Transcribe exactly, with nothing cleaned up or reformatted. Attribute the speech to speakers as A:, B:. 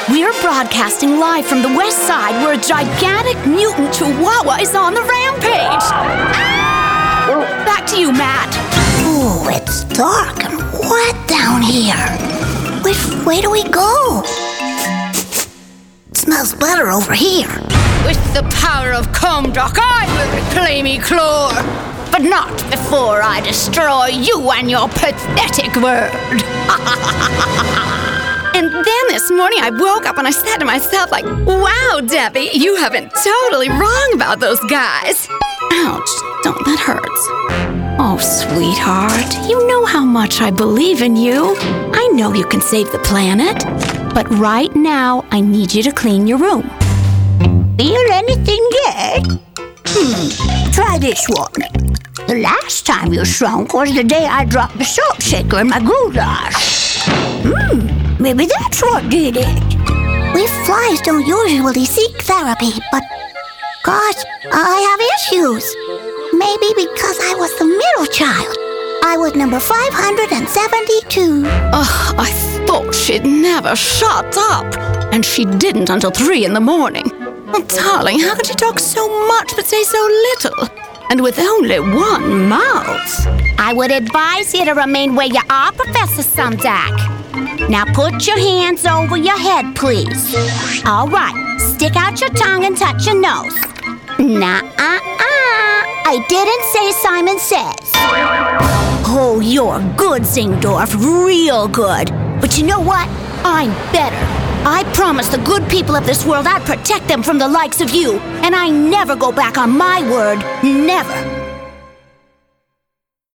A: We're broadcasting live from the west side where a gigantic mutant chihuahua is on the rampage. Ah! Back to you, Matt.
B: Ooh, it's dark and wet down here. Which way do we go? It smells better over here.
A: With the power of Comdoc, I will reclaim Eclore. But not before I destroy you and your pathetic world. And then this morning I woke up and I said to myself, like, wow, Debbie, you have been totally wrong about those guys. Ouch, don't, that hurts. Oh, sweetheart, you know how much I believe in you. I know you can save the planet. But right now, I need you to clean your room.
B: Feel anything yet? Hmm, try this one. The last time you shrunk was the day I dropped the salt shaker in my goulash. Hmm, maybe that's what did it. We flies don't usually seek therapy, but gosh, I have issues. Maybe because I was the middle child. I was number five hundred seventy-two.
A: Ugh, I thought she'd never shut up. And she didn't until three in the morning. Oh, darling, how could you talk so much but say so little? And with only one mouth.
C: I would advise you to remain where you are, Professor Sumdac. Now put your hands over your head, please. All right, stick out your tongue and touch your nose. Nuh-uh-uh. I didn't say Simon Says.
B: Oh, you're good, Zingdorf, real good. But you know what?
A: I'm better. I promised the good people of this world I'd protect them from the likes of you. And I never go back on my word. Never.